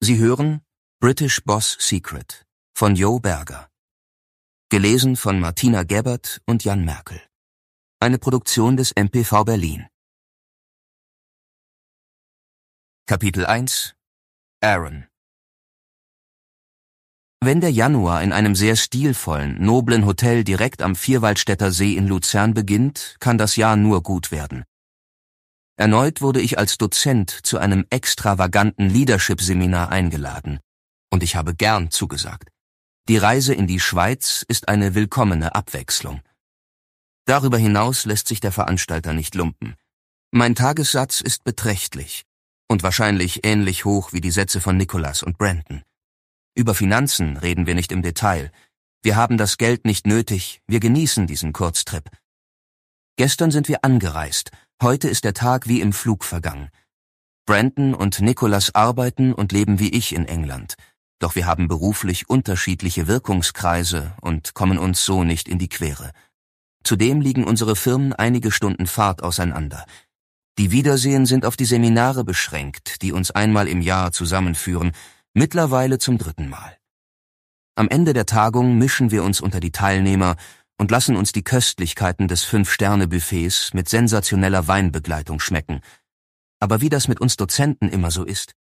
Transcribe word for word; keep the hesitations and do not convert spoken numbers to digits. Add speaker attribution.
Speaker 1: Sie hören British Boss Secret von Jo Berger. Gelesen von Martina Gebbert und Jan Merkel. Eine Produktion des M P V Berlin. Kapitel eins. Aaron. Wenn der Januar in einem sehr stilvollen, noblen Hotel direkt am Vierwaldstätter See in Luzern beginnt, kann das Jahr nur gut werden. Erneut wurde ich als Dozent zu einem extravaganten Leadership-Seminar eingeladen. Und ich habe gern zugesagt. Die Reise in die Schweiz ist eine willkommene Abwechslung. Darüber hinaus lässt sich der Veranstalter nicht lumpen. Mein Tagessatz ist beträchtlich und wahrscheinlich ähnlich hoch wie die Sätze von Nicholas und Brandon. Über Finanzen reden wir nicht im Detail. Wir haben das Geld nicht nötig, wir genießen diesen Kurztrip. Gestern sind wir angereist, heute ist der Tag wie im Flug vergangen. Brandon und Nicholas arbeiten und leben wie ich in England, doch wir haben beruflich unterschiedliche Wirkungskreise und kommen uns so nicht in die Quere. Zudem liegen unsere Firmen einige Stunden Fahrt auseinander. Die Wiedersehen sind auf die Seminare beschränkt, die uns einmal im Jahr zusammenführen, mittlerweile zum dritten Mal. Am Ende der Tagung mischen wir uns unter die Teilnehmer und lassen uns die Köstlichkeiten des Fünf-Sterne-Buffets mit sensationeller Weinbegleitung schmecken. Aber wie das mit uns Dozenten immer so ist,